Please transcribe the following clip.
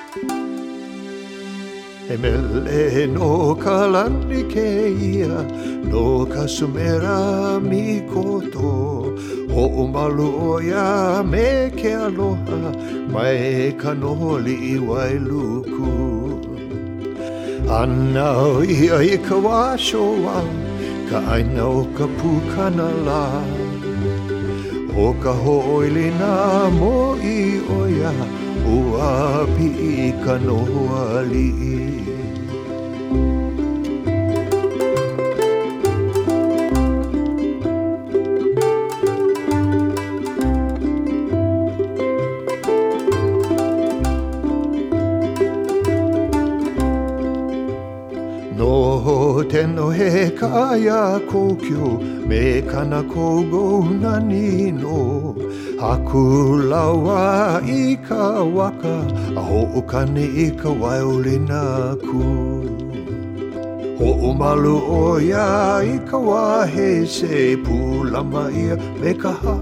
He mele no ka lani ke ia, no ka sumera mi koto. Ho'omalu o ia me ke aloha, mai ka noholi I wailuku. Ana o ia I ka washoa, ka aina o ka pukana la. O ka ho'oilina mo I o ia, ua pi ka noho ali'i. No teno he kaya kokyo me kana kogo nani no. Haku lawa I ka waka, a ho'okane I ka waiolina ku. Ho'omalu o ia I ka wahe se pulama ia me ka